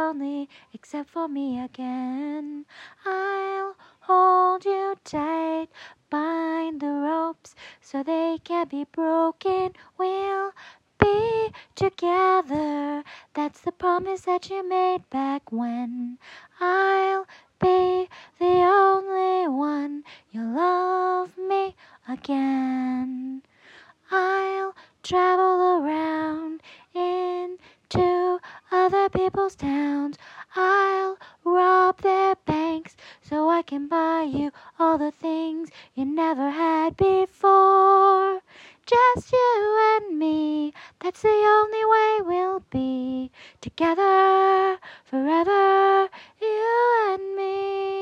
lonely except for me again. I'll hold you tight, bind the ropes so they can't be broken. We'll be together. That's the promise that you made back when. I'll be the only one. You'll love me again. I'll travel around into other people's towns. I'll rob their banks so I can buy you all the things you never had before. Just you and me, that's the only way we'll be together forever, you and me.